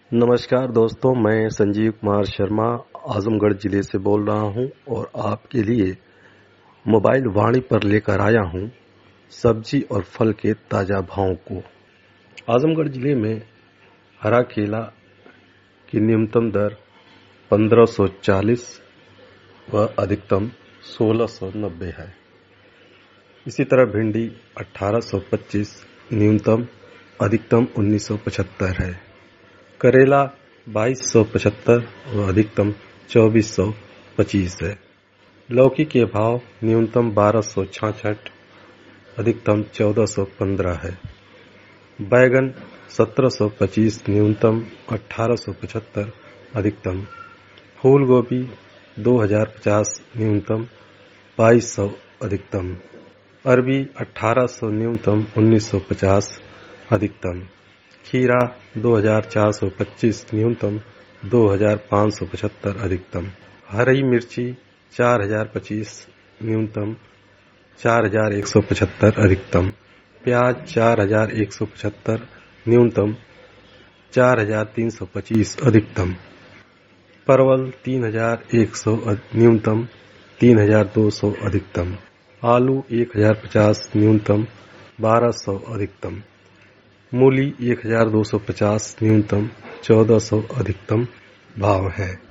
नमस्कार दोस्तों, मैं संजीव कुमार शर्मा आजमगढ़ जिले से बोल रहा हूं और आपके लिए मोबाइल वाणी पर लेकर आया हूं सब्जी और फल के ताजा भावों को। आजमगढ़ जिले में हरा केला की न्यूनतम दर 1540 व अधिकतम 1690 है। इसी तरह भिंडी 1825 न्यूनतम अधिकतम 1975 है। करेला 2275 व अधिकतम 2425 है। लौकी के भाव न्यूनतम 1266 अधिकतम 1415 है। बैगन 1725 न्यूनतम 1875 अधिकतम। फूल गोभी 2050 न्यूनतम 2200 अधिकतम। अरबी 1800 न्यूनतम 1950 अधिकतम। खीरा 2425 न्यूनतम 2575 अधिकतम। हरी मिर्ची 4025 न्यूनतम 4175 अधिकतम। प्याज 4175 न्यूनतम 4325 अधिकतम। परवल 3100 न्यूनतम 3200 अधिकतम। आलू 1050 न्यूनतम 1200 अधिकतम। मूली 1250 न्यूनतम 1400 अधिकतम भाव है।